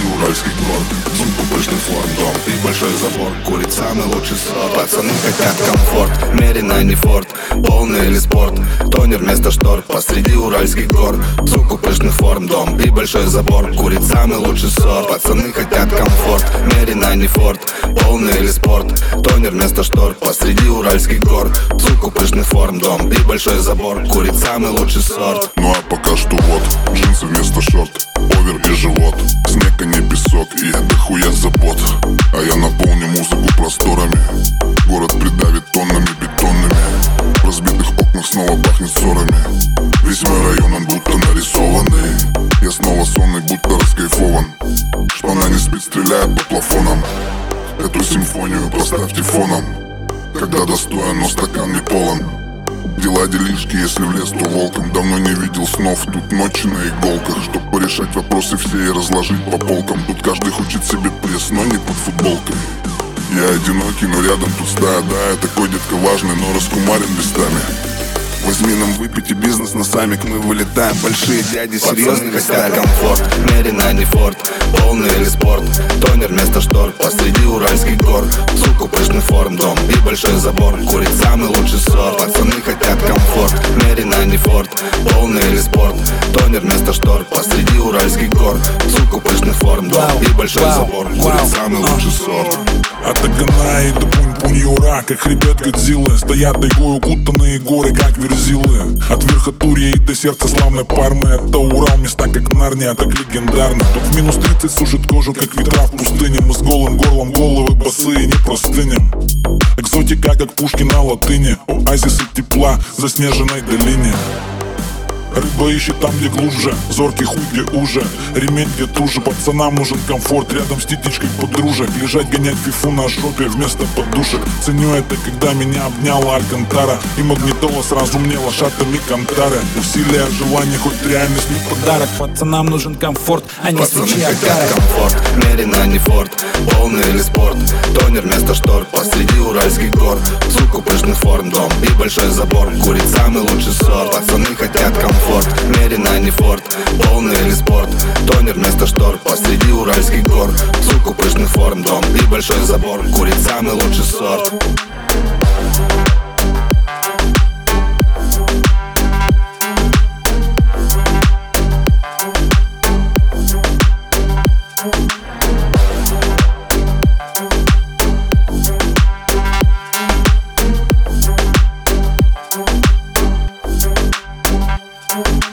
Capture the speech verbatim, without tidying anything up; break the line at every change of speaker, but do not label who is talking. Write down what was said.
уральских гор. Сумку пышных форм, дом и большой забор. Курить самый лучший сорт. Пацаны хотят комфорт, мерено не форт. Полный или спорт, тонер вместо штор. Посреди уральских гор. Сумку пышных форм, дом и большой забор. Курить самый лучший сорт. Пацаны хотят комфорт, мерено не форт. Полный или спорт, тонер вместо штор. Посреди уральских гор. Сумку пышных форм, дом и большой забор. Курить самый лучший сорт.
Ну а пока что вот джинсы вместо шорт, овер и живот. Снег, а не песок, и дохуя забот. А я наполню музыку просторами. Город придавит тоннами бетонными. В разбитых окнах снова пахнет ссорами. Весь мой район, он будто нарисованный. Я снова сонный, будто раскайфован. Шпана не спит, стреляет по плафонам. Эту симфонию поставьте фоном. Когда достоин, но стакан не полон. Дела делишки, если в лес, то волком. Давно не видел снов, тут ночи на иголках. Чтоб порешать вопросы все и разложить по полкам. Тут каждый хочет себе пресс, но не под футболкой. Я одинокий, но рядом тут стая. Да, я такой детка важный, но раскумарен местами.
Возьми нам выпить и бизнес на самик. Мы вылетаем, большие дяди, серьезный хотят комфорт, мерено не форт. Полный или спорт, тонер вместо штор. Посреди уральских гор. Суку пышный форм, дом и большой забор. Курить самый лучший сорт. Пацаны хотят комфорт, мерено не форт. Полный или спорт, тонер вместо штор. Посреди уральских гор. Суку пышных форм, дом и большой забор. Курить самый лучший сорт.
От Агана и до Пунь-Пунь-Юра, как хребет Годзиллы. Стоят тайгой укутанные горы, как верзилы. От верха Турии до сердца славной Пармы. Это Урал, места как Нарния, так легендарны. Тут в минус тридцать сушит кожу, как ветра в пустыне. Мы с голым горлом, головы босые, не простынем. Экзотика, как пушки на латыни. Оазисы тепла в заснеженной долине. Рыба ищет там, где глубже, зоркий хуй, где уже. Ремень, где туже, пацанам нужен комфорт. Рядом с тетичкой подружек, лежать, гонять фифу на жопе вместо подушек. Ценю это, когда меня обняла Алькантара. И магнитола сразу мне лошадками Кантары. Усилия, желание, хоть реальность не подарок. Пацанам нужен комфорт, а не свечи агары.
Комфорт, мерено не форт. Полный или спорт, тонер вместо штор. Посреди уральских гор. Суку пышных форм, дом и большой забор. Курить самый лучший сорт. Пацаны хотят комфорт, мерено не форт. Полный или спорт, тонер вместо штор. Посреди уральских гор. Суку пышных форм, дом и большой забор. Курить самый лучший сорт.
We'll be right back.